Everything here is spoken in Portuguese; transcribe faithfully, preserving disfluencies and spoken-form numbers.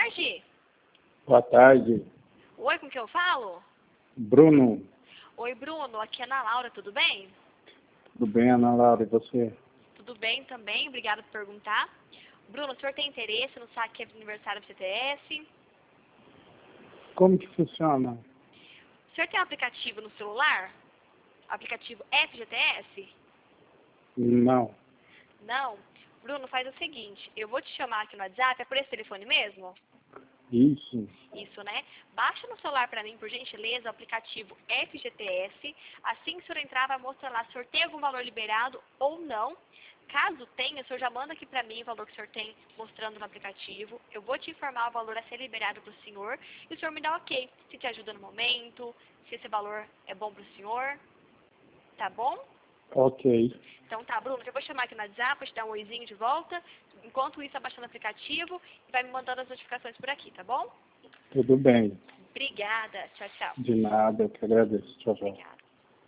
tarde. Boa tarde. Oi, com quem eu falo? Bruno. Oi, Bruno. Aqui é Ana Laura, tudo bem? Tudo bem, Ana Laura, e você? Tudo bem também, obrigada por perguntar. Bruno, o senhor tem interesse no saque de aniversário do C T S? Como que funciona? O senhor tem um aplicativo no celular? Aplicativo F G T S? Não. Não? Bruno, faz o seguinte, eu vou te chamar aqui no WhatsApp, é por esse telefone mesmo? Isso. Isso, né? Baixa no celular para mim, por gentileza, o aplicativo F G T S. Assim que o senhor entrar, vai mostrar lá se o senhor tem algum valor liberado ou não. Caso tenha, o senhor já manda aqui para mim o valor que o senhor tem mostrando no aplicativo. Eu vou te informar o valor a ser liberado para o senhor e o senhor me dá ok. Se te ajuda no momento, se esse valor é bom para o senhor. Tá bom? Ok. Então tá, Bruno, eu vou chamar aqui no WhatsApp, vou te dar um oizinho de volta. Enquanto isso, abaixando o aplicativo e vai me mandando as notificações por aqui, tá bom? Tudo bem. Obrigada. Tchau, tchau. De nada, eu que agradeço. Tchau, tchau. Obrigada.